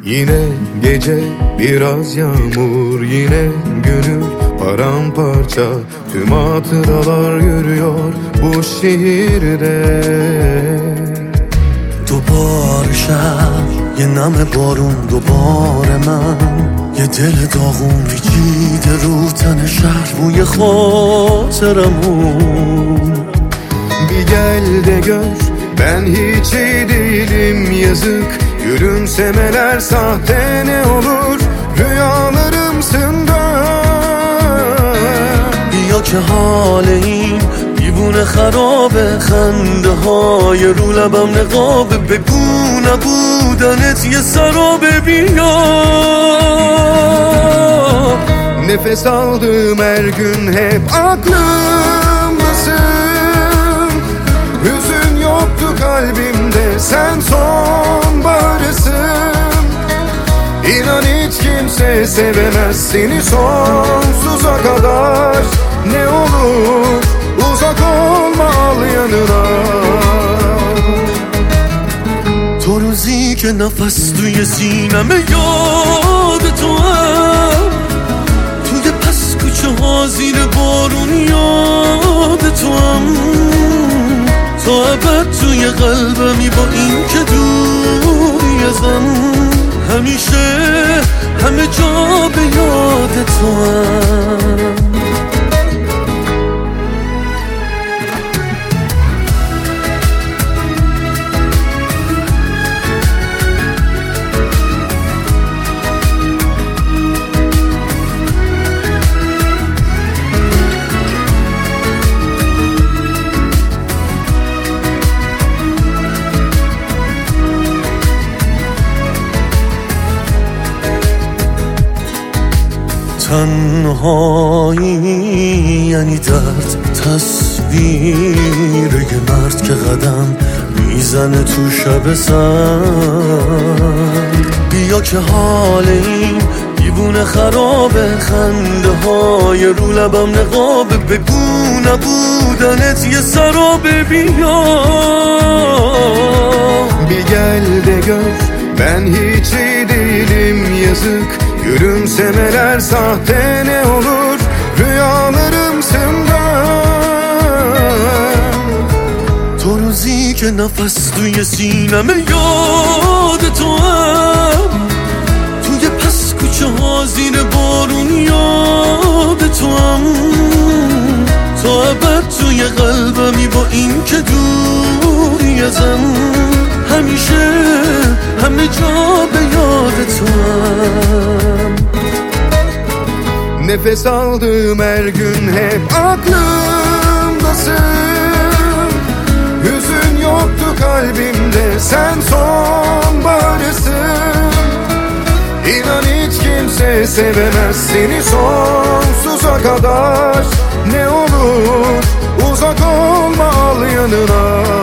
Yine gece biraz yağmur, yine gönül paramparça. Tüm hatıralar yürüyor bu şehirde. دوباره شب یه نم بارون، دوباره من یه دل داغون پیچیده رو تن شهر بوی خاطرمون. Bir gel de gör, ben hiç iyi değilim yazık. Gülümsemeler sahte ne olur, rüyalarımsın da. بیا که حال این دیوونه خرابه، خنده های رو لبم نقابه، بگو نبودنت یه سرابه. بیا Nefes aldığım her gün hep aklımdasın. Hüzün yoktu kalbimde, sen sonbaharısın. İnan hiç kimse sevemez seni sonsuza kadar. Ne olur uzak olma, al yanına. تو روزی که نفس توی سینمه یاد تو هم، توی پس کوچه ها زیر بارون یاد تو هم، تا ابد توی قلبمی با این که دوری ازم، همیشه همه جا به یاد تو هم. تنهایی یعنی درد، تصویر یه مرد که قدم میزنه تو شب سر. بیا که حال این دیوونه خرابه، خنده های رو لبم نقابه، بگو نبودنت یه سرابه. بیا Bir gel de gör, ben hiç iyi değilim yazık. Gülümsemeler sahte ne olur, rüyalarımsın da. تو روزی که نفس توی سینمه یاد تو هم، توی پس کوچه ها زیر بارون یاد تو هم، تا ابد توی قلبمی با این که دوری ازم، همیشه همه جا به یاد تو هم. Nefes aldığım her gün hep aklımdasın. Hüzün yoktu kalbimde, sen sonbaharısın. İnan hiç kimse sevemez seni sonsuza kadar. Ne olur uzak olma, al yanına.